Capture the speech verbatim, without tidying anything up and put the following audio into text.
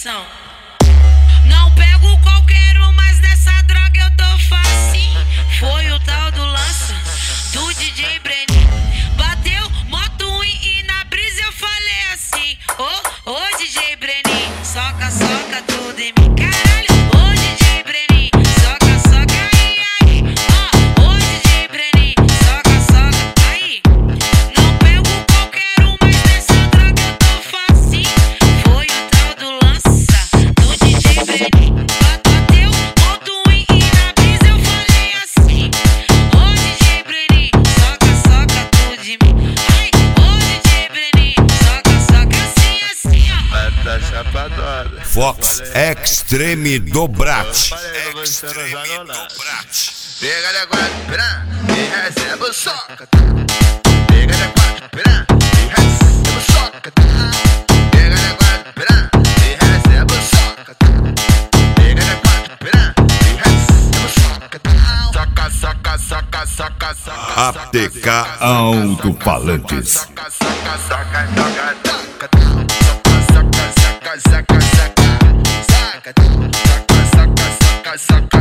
atenção. Não pego qualquer um, mas nessa droga eu tô facinho. Foi o tal do lança, do D J Breninho. Bateu moto ruim e na brisa eu falei assim: ô, ô D J Breninho, soca, soca tudo em mim. Caralho, ô D J Breninho, soca, soca aí, aí. Ó, ô D J Breninho, soca, soca aí. Não pego qualquer um, mas nessa droga eu tô facinho. Foi o tal do lança, do D J Breninho. Bateu moto ruim e na brisa eu falei assim: ô D J Breninho, soca, soca tudo em mim. Ai, ô D J Breninho, soca, soca assim, assim, ó. Vai pra chapadora. Fox Extreme do Brat. Extreme do Brat. Pega de quatro, piranha, e recebe o soca. Pega de quatro, piranha, e recebe o soca. Pega de quatro, piranha, e recebe o soca. Pega de quatro, piranha, e recebe o soca. Soca, soca, soca, soca, soca. A T K Alto-Falantes. Soca, soca, soca, soca, soca. Soca, soca, soca, soca, soca. Soca, soca, soca, soca, soca.